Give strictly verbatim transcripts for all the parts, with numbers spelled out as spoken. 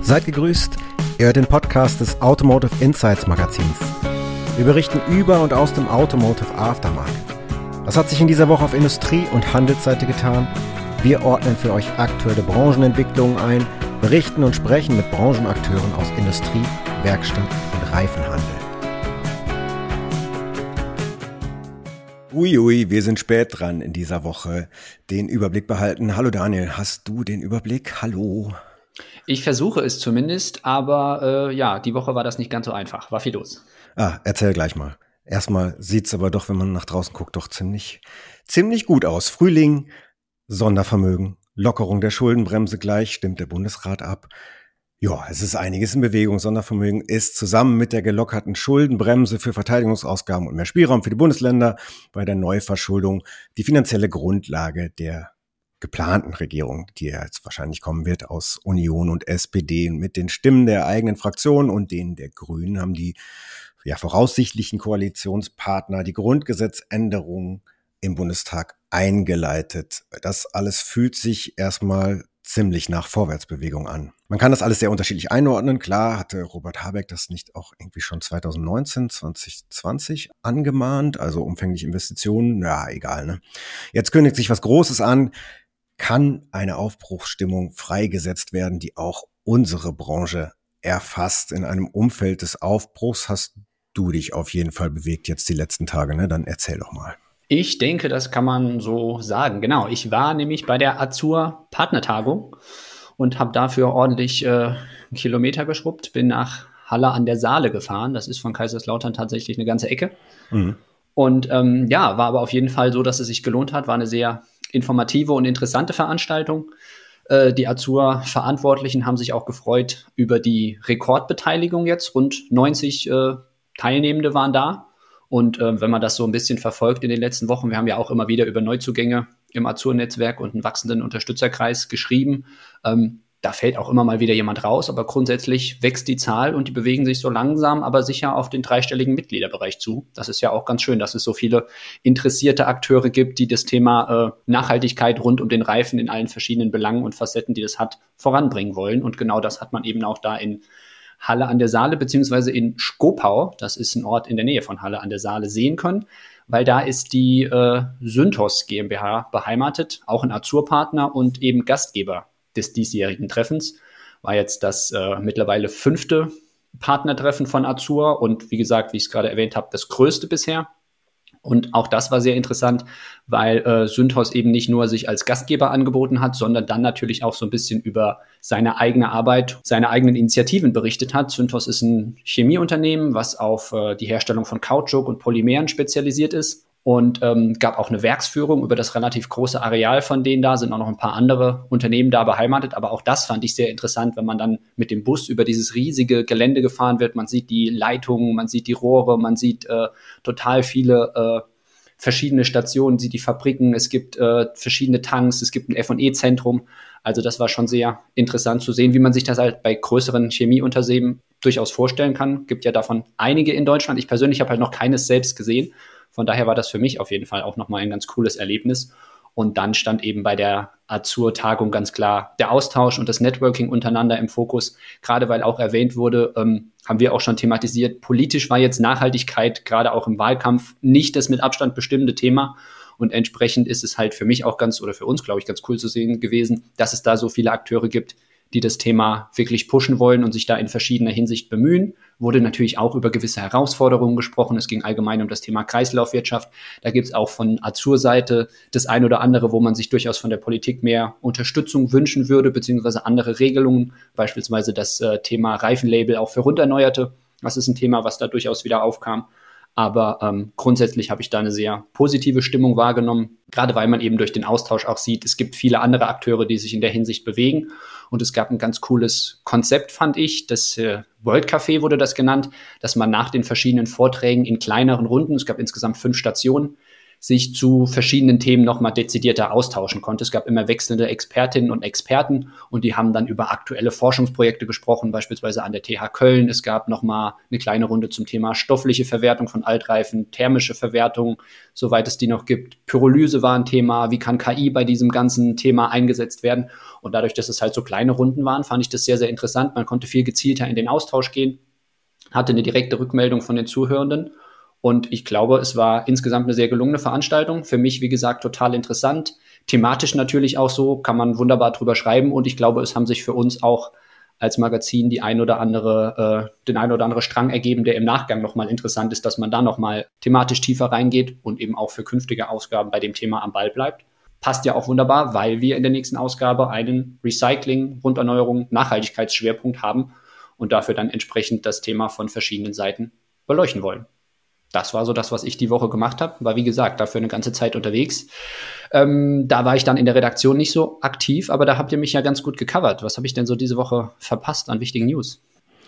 Seid gegrüßt, ihr hört den Podcast des Automotive Insights Magazins. Wir berichten über und aus dem Automotive Aftermarket. Was hat sich in dieser Woche auf Industrie- und Handelsseite getan? Wir ordnen für euch aktuelle Branchenentwicklungen ein, berichten und sprechen mit Branchenakteuren aus Industrie, Werkstatt und Reifenhandel. Uiui, wir sind spät dran in dieser Woche. Den Überblick behalten. Hallo Daniel, hast du den Überblick? Hallo. Ich versuche es zumindest, aber äh, ja, die Woche war das nicht ganz so einfach. War viel los. Ah, erzähl gleich mal. Erstmal sieht's aber doch, wenn man nach draußen guckt, doch ziemlich, ziemlich gut aus. Frühling, Sondervermögen, Lockerung der Schuldenbremse gleich, stimmt der Bundesrat ab. Ja, es ist einiges in Bewegung. Sondervermögen ist zusammen mit der gelockerten Schuldenbremse für Verteidigungsausgaben und mehr Spielraum für die Bundesländer bei der Neuverschuldung die finanzielle Grundlage der geplanten Regierung, die ja jetzt wahrscheinlich kommen wird aus Union und S P D. Mit den Stimmen der eigenen Fraktion und denen der Grünen haben die ja voraussichtlichen Koalitionspartner die Grundgesetzänderung im Bundestag eingeleitet. Das alles fühlt sich erstmal ziemlich nach Vorwärtsbewegung an. Man kann das alles sehr unterschiedlich einordnen. Klar hatte Robert Habeck das nicht auch irgendwie schon zwanzig neunzehn, zwanzig zwanzig angemahnt, also umfängliche Investitionen, ja, egal, ne? Jetzt kündigt sich was Großes an. Kann eine Aufbruchsstimmung freigesetzt werden, die auch unsere Branche erfasst? In einem Umfeld des Aufbruchs hast du dich auf jeden Fall bewegt jetzt die letzten Tage, ne? Dann erzähl doch mal. Ich denke, das kann man so sagen. Genau, ich war nämlich bei der Azur Partnertagung und habe dafür ordentlich äh, einen Kilometer geschrubbt, bin nach Halle an der Saale gefahren. Das ist von Kaiserslautern tatsächlich eine ganze Ecke. Mhm. Und ähm, ja, war aber auf jeden Fall so, dass es sich gelohnt hat. War eine sehr informative und interessante Veranstaltung. Äh, die Azur-Verantwortlichen haben sich auch gefreut über die Rekordbeteiligung jetzt. Rund neunzig äh, Teilnehmende waren da. Und äh, wenn man das so ein bisschen verfolgt in den letzten Wochen, wir haben ja auch immer wieder über Neuzugänge im Azur-Netzwerk und einen wachsenden Unterstützerkreis geschrieben. Ähm, da fällt auch immer mal wieder jemand raus, aber grundsätzlich wächst die Zahl und die bewegen sich so langsam, aber sicher auf den dreistelligen Mitgliederbereich zu. Das ist ja auch ganz schön, dass es so viele interessierte Akteure gibt, die das Thema äh, Nachhaltigkeit rund um den Reifen in allen verschiedenen Belangen und Facetten, die das hat, voranbringen wollen. Und genau das hat man eben auch da in Halle an der Saale beziehungsweise in Schkopau, das ist ein Ort in der Nähe von Halle an der Saale, sehen können, weil da ist die äh, Synthos GmbH beheimatet, auch ein Azur-Partner und eben Gastgeber des diesjährigen Treffens. War jetzt das äh, mittlerweile fünfte Partnertreffen von Azur und wie gesagt, wie ich es gerade erwähnt habe, das größte bisher. Und auch das war sehr interessant, weil äh, Synthos eben nicht nur sich als Gastgeber angeboten hat, sondern dann natürlich auch so ein bisschen über seine eigene Arbeit, seine eigenen Initiativen berichtet hat. Synthos ist ein Chemieunternehmen, was auf äh, die Herstellung von Kautschuk und Polymeren spezialisiert ist. Und ähm, gab auch eine Werksführung über das relativ große Areal von denen da, sind auch noch ein paar andere Unternehmen da beheimatet. Aber auch das fand ich sehr interessant, wenn man dann mit dem Bus über dieses riesige Gelände gefahren wird. Man sieht die Leitungen, man sieht die Rohre, man sieht äh, total viele äh, verschiedene Stationen, sieht die Fabriken, es gibt äh, verschiedene Tanks, es gibt ein F und E-Zentrum. Also das war schon sehr interessant zu sehen, wie man sich das halt bei größeren Chemieunternehmen durchaus vorstellen kann. Gibt ja davon einige in Deutschland. Ich persönlich habe halt noch keines selbst gesehen. Von daher war das für mich auf jeden Fall auch nochmal ein ganz cooles Erlebnis. Und dann stand eben bei der Azur-Tagung ganz klar der Austausch und das Networking untereinander im Fokus. Gerade weil auch erwähnt wurde, ähm, haben wir auch schon thematisiert, politisch war jetzt Nachhaltigkeit gerade auch im Wahlkampf nicht das mit Abstand bestimmende Thema. Und entsprechend ist es halt für mich auch ganz, oder für uns, glaube ich, ganz cool zu sehen gewesen, dass es da so viele Akteure gibt, die das Thema wirklich pushen wollen und sich da in verschiedener Hinsicht bemühen. Wurde natürlich auch über gewisse Herausforderungen gesprochen. Es ging allgemein um das Thema Kreislaufwirtschaft. Da gibt es auch von Azur-Seite das ein oder andere, wo man sich durchaus von der Politik mehr Unterstützung wünschen würde, beziehungsweise andere Regelungen, beispielsweise das äh, Thema Reifenlabel auch für Runderneuerte. Das ist ein Thema, was da durchaus wieder aufkam. Aber ähm, grundsätzlich habe ich da eine sehr positive Stimmung wahrgenommen, gerade weil man eben durch den Austausch auch sieht, es gibt viele andere Akteure, die sich in der Hinsicht bewegen. Und es gab ein ganz cooles Konzept, fand ich. Das äh, World Café wurde das genannt, dass man nach den verschiedenen Vorträgen in kleineren Runden, es gab insgesamt fünf Stationen, sich zu verschiedenen Themen nochmal dezidierter austauschen konnte. Es gab immer wechselnde Expertinnen und Experten und die haben dann über aktuelle Forschungsprojekte gesprochen, beispielsweise an der T H Köln. Es gab nochmal eine kleine Runde zum Thema stoffliche Verwertung von Altreifen, thermische Verwertung, soweit es die noch gibt. Pyrolyse war ein Thema, wie kann K I bei diesem ganzen Thema eingesetzt werden? Und dadurch, dass es halt so kleine Runden waren, fand ich das sehr, sehr interessant. Man konnte viel gezielter in den Austausch gehen, hatte eine direkte Rückmeldung von den Zuhörenden. Und ich glaube, es war insgesamt eine sehr gelungene Veranstaltung. Für mich, wie gesagt, total interessant. Thematisch natürlich auch so, kann man wunderbar drüber schreiben. Und ich glaube, es haben sich für uns auch als Magazin die ein oder andere, äh, den ein oder andere Strang ergeben, der im Nachgang nochmal interessant ist, dass man da nochmal thematisch tiefer reingeht und eben auch für künftige Ausgaben bei dem Thema am Ball bleibt. Passt ja auch wunderbar, weil wir in der nächsten Ausgabe einen Recycling, Runderneuerung, Nachhaltigkeitsschwerpunkt haben und dafür dann entsprechend das Thema von verschiedenen Seiten beleuchten wollen. Das war so das, was ich die Woche gemacht habe. War, wie gesagt, dafür eine ganze Zeit unterwegs. Ähm, da war ich dann in der Redaktion nicht so aktiv, aber da habt ihr mich ja ganz gut gecovert. Was habe ich denn so diese Woche verpasst an wichtigen News?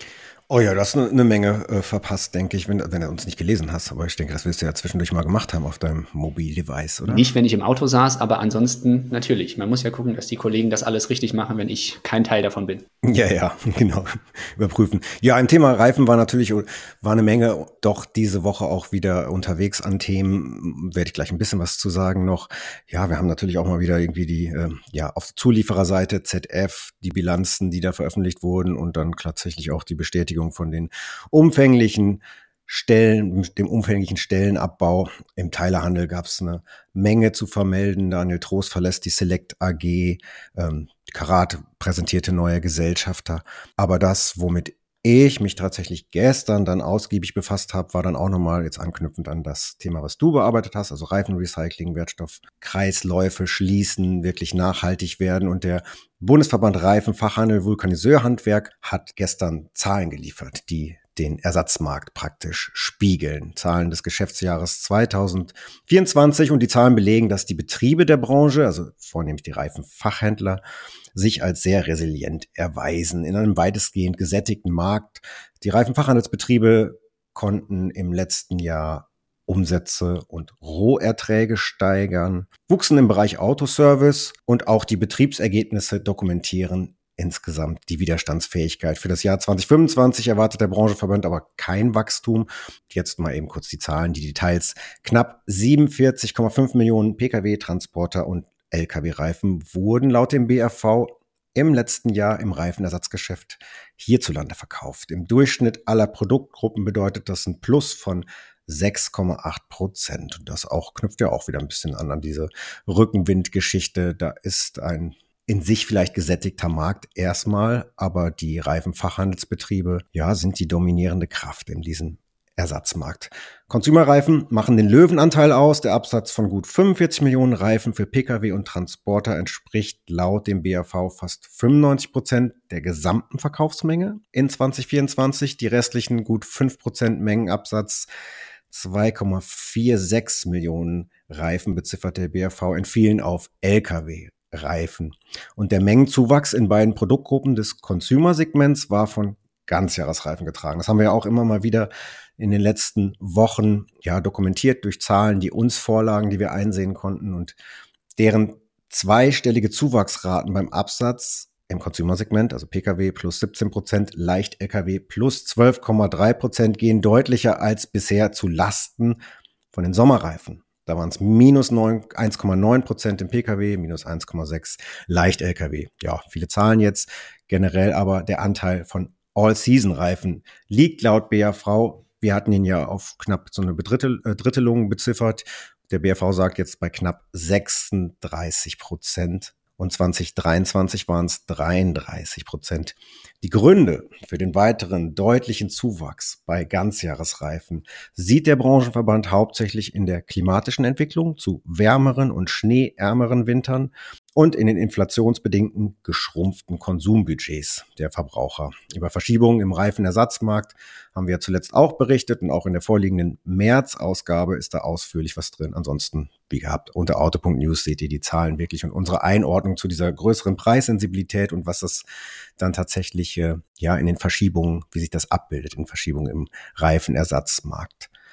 Oh ja, du hast eine ne Menge äh, verpasst, denke ich, wenn, wenn du uns nicht gelesen hast. Aber ich denke, das wirst du ja zwischendurch mal gemacht haben auf deinem Mobil-Device, oder? Nicht, wenn ich im Auto saß, aber ansonsten natürlich. Man muss ja gucken, dass die Kollegen das alles richtig machen, wenn ich kein Teil davon bin. Ja, ja, genau. Überprüfen. Ja, ein Thema Reifen war natürlich, war eine Menge doch diese Woche auch wieder unterwegs an Themen. Werde ich gleich ein bisschen was zu sagen noch. Ja, wir haben natürlich auch mal wieder irgendwie die, äh, ja, auf der Zuliefererseite Z F, die Bilanzen, die da veröffentlicht wurden und dann tatsächlich auch die Bestätigung von den umfänglichen Stellen, dem umfänglichen Stellenabbau. Im Teilehandel gab es eine Menge zu vermelden. Daniel Trost verlässt die Select A G. Ähm, Karat präsentierte neue Gesellschafter. Aber das, womit ich mich tatsächlich gestern dann ausgiebig befasst habe, war dann auch nochmal jetzt anknüpfend an das Thema, was du bearbeitet hast, also Reifenrecycling, Wertstoffkreisläufe schließen, wirklich nachhaltig werden. Und der Bundesverband Reifen, Fachhandel, Vulkaniseurhandwerk hat gestern Zahlen geliefert, die den Ersatzmarkt praktisch spiegeln. Zahlen des Geschäftsjahres zweitausendvierundzwanzig und die Zahlen belegen, dass die Betriebe der Branche, also vornehmlich die Reifenfachhändler, sich als sehr resilient erweisen in einem weitestgehend gesättigten Markt. Die Reifenfachhandelsbetriebe konnten im letzten Jahr Umsätze und Roherträge steigern, wuchsen im Bereich Autoservice und auch die Betriebsergebnisse dokumentieren insgesamt die Widerstandsfähigkeit. Für das Jahr zweitausendfünfundzwanzig erwartet der Branchenverband aber kein Wachstum. Jetzt mal eben kurz die Zahlen, die Details. Knapp siebenundvierzig Komma fünf Millionen Pkw, Transporter und L K W-Reifen wurden laut dem B R V im letzten Jahr im Reifenersatzgeschäft hierzulande verkauft. Im Durchschnitt aller Produktgruppen bedeutet das ein Plus von sechs Komma acht Prozent. Und das auch knüpft ja auch wieder ein bisschen an an diese Rückenwindgeschichte. Da ist ein in sich vielleicht gesättigter Markt erstmal, aber die Reifenfachhandelsbetriebe, ja, sind die dominierende Kraft in diesem Ersatzmarkt. Consumer-Reifen machen den Löwenanteil aus. Der Absatz von gut fünfundvierzig Millionen Reifen für Pkw und Transporter entspricht laut dem B R V fast fünfundneunzig Prozent der gesamten Verkaufsmenge in zweitausendvierundzwanzig. Die restlichen gut fünf Prozent Mengenabsatz, zwei Komma sechsundvierzig Millionen Reifen beziffert der B R V, entfielen auf L K W-Reifen. Und der Mengenzuwachs in beiden Produktgruppen des Consumer-Segments war von Ganzjahresreifen getragen. Das haben wir ja auch immer mal wieder in den letzten Wochen ja dokumentiert durch Zahlen, die uns vorlagen, die wir einsehen konnten und deren zweistellige Zuwachsraten beim Absatz im Consumer-Segment, also Pkw plus siebzehn Prozent, Leicht-L K W plus zwölf Komma drei Prozent, gehen deutlicher als bisher zu Lasten von den Sommerreifen. Da waren es minus eins Komma neun Prozent im Pkw, minus eins Komma sechs Leicht-L K W. Ja, viele Zahlen jetzt. Generell aber der Anteil von All-Season-Reifen liegt laut B R V, wir hatten ihn ja auf knapp so eine Bedrittel, äh, Drittelung beziffert. Der B R V sagt jetzt bei knapp sechsunddreißig Prozent und zwanzig dreiundzwanzig waren es dreiunddreißig Prozent. Die Gründe für den weiteren deutlichen Zuwachs bei Ganzjahresreifen sieht der Branchenverband hauptsächlich in der klimatischen Entwicklung zu wärmeren und schneeärmeren Wintern und in den inflationsbedingten geschrumpften Konsumbudgets der Verbraucher. Über Verschiebungen im Reifenersatzmarkt haben wir zuletzt auch berichtet und auch in der vorliegenden März-Ausgabe ist da ausführlich was drin. Ansonsten, wie gehabt, unter auto punkt news seht ihr die Zahlen wirklich und unsere Einordnung zu dieser größeren Preissensibilität und was das dann tatsächlich ja in den Verschiebungen, wie sich das abbildet in Verschiebungen im Reifenersatzmarkt.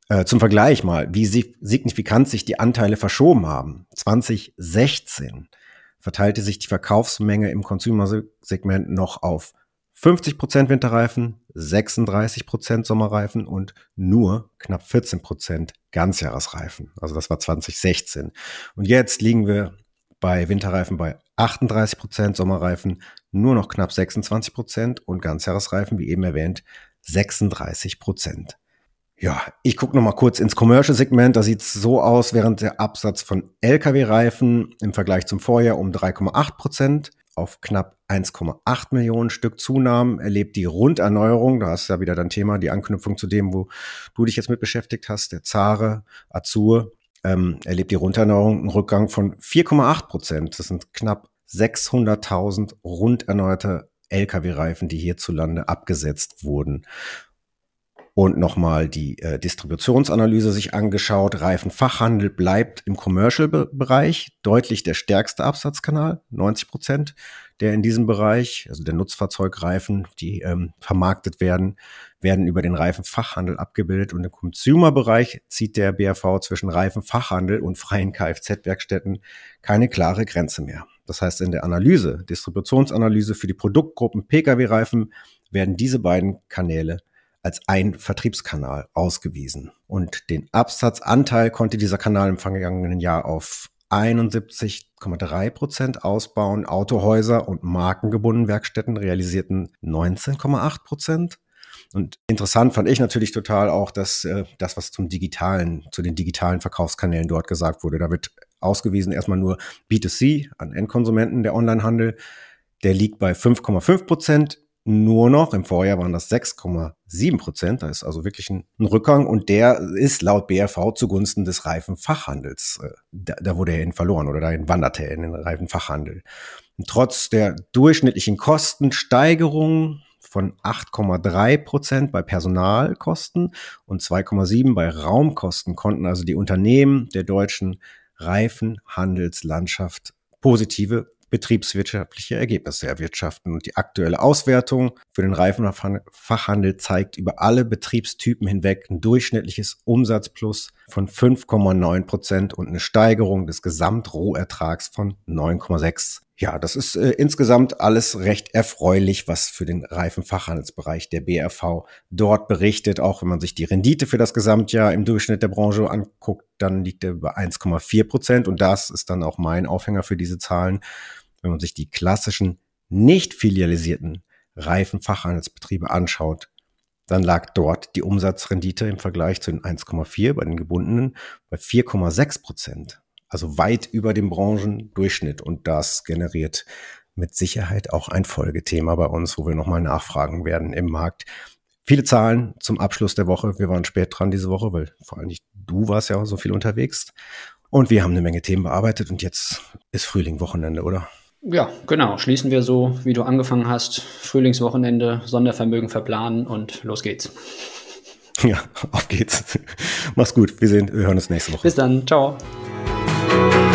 Äh, zum Vergleich mal, wie si- signifikant sich die Anteile verschoben haben. zwanzig sechzehn verteilte sich die Verkaufsmenge im Consumer-Segment noch auf fünfzig Prozent Winterreifen, sechsunddreißig Prozent Sommerreifen und nur knapp vierzehn Prozent Ganzjahresreifen. Also das war zwanzig sechzehn. Und jetzt liegen wir bei Winterreifen bei achtunddreißig Prozent, Sommerreifen nur noch knapp sechsundzwanzig Prozent und Ganzjahresreifen, wie eben erwähnt, sechsunddreißig Prozent. Ja, ich gucke noch mal kurz ins Commercial-Segment. Da sieht es so aus, während der Absatz von L K W-Reifen im Vergleich zum Vorjahr um drei Komma acht Prozent auf knapp eins Komma acht Millionen Stück zunahm, erlebt die Runderneuerung, da hast du ja wieder dein Thema, die Anknüpfung zu dem, wo du dich jetzt mit beschäftigt hast, der Zare, Azur, ähm, erlebt die Runderneuerung einen Rückgang von vier Komma acht Prozent. Das sind knapp sechshunderttausend runderneuerte L K W-Reifen, die hierzulande abgesetzt wurden. Und nochmal die äh, Distributionsanalyse sich angeschaut. Reifenfachhandel bleibt im Commercial-Bereich deutlich der stärkste Absatzkanal, neunzig Prozent, der in diesem Bereich, also der Nutzfahrzeugreifen, die ähm, vermarktet werden, werden über den Reifenfachhandel abgebildet. Und im Consumer-Bereich zieht der B R V zwischen Reifenfachhandel und freien Kfz-Werkstätten keine klare Grenze mehr. Das heißt, in der Analyse, Distributionsanalyse für die Produktgruppen P K W-Reifen werden diese beiden Kanäle als ein Vertriebskanal ausgewiesen. Und den Absatzanteil konnte dieser Kanal im vergangenen Jahr auf einundsiebzig Komma drei Prozent ausbauen. Autohäuser und markengebundene Werkstätten realisierten neunzehn Komma acht Prozent. Und interessant fand ich natürlich total auch, dass äh, das, was zum digitalen, zu den digitalen Verkaufskanälen dort gesagt wurde, da wird ausgewiesen erstmal nur B zwei C an Endkonsumenten, der Onlinehandel, der liegt bei fünf Komma fünf Prozent. Nur noch, im Vorjahr waren das sechs Komma sieben Prozent, da ist also wirklich ein, ein Rückgang und der ist laut B R V zugunsten des Reifenfachhandels. Da, da wurde er hin verloren oder dahin wanderte er in den Reifenfachhandel. Und trotz der durchschnittlichen Kostensteigerung von acht Komma drei Prozent bei Personalkosten und zwei Komma sieben bei Raumkosten konnten also die Unternehmen der deutschen Reifenhandelslandschaft positive betriebswirtschaftliche Ergebnisse erwirtschaften. Und die aktuelle Auswertung für den Reifenfachhandel zeigt über alle Betriebstypen hinweg ein durchschnittliches Umsatzplus von fünf Komma neun Prozent und eine Steigerung des Gesamtrohertrags von neun Komma sechs. Ja, das ist äh, insgesamt alles recht erfreulich, was für den Reifenfachhandelsbereich der B R V dort berichtet. Auch wenn man sich die Rendite für das Gesamtjahr im Durchschnitt der Branche anguckt, dann liegt er über eins Komma vier Prozent. Und das ist dann auch mein Aufhänger für diese Zahlen. Wenn man sich die klassischen, nicht filialisierten Reifenfachhandelsbetriebe anschaut, dann lag dort die Umsatzrendite im Vergleich zu den eins Komma vier bei den gebundenen bei vier Komma sechs Prozent. Also weit über dem Branchendurchschnitt. Und das generiert mit Sicherheit auch ein Folgethema bei uns, wo wir nochmal nachfragen werden im Markt. Viele Zahlen zum Abschluss der Woche. Wir waren spät dran diese Woche, weil vor allem nicht du warst ja auch so viel unterwegs. Und wir haben eine Menge Themen bearbeitet und jetzt ist Frühling, Wochenende, oder? Ja, genau. Schließen wir so, wie du angefangen hast. Frühlingswochenende, Sondervermögen verplanen und los geht's. Ja, auf geht's. Mach's gut. Wir sehen, wir hören uns nächste Woche. Bis dann. Ciao.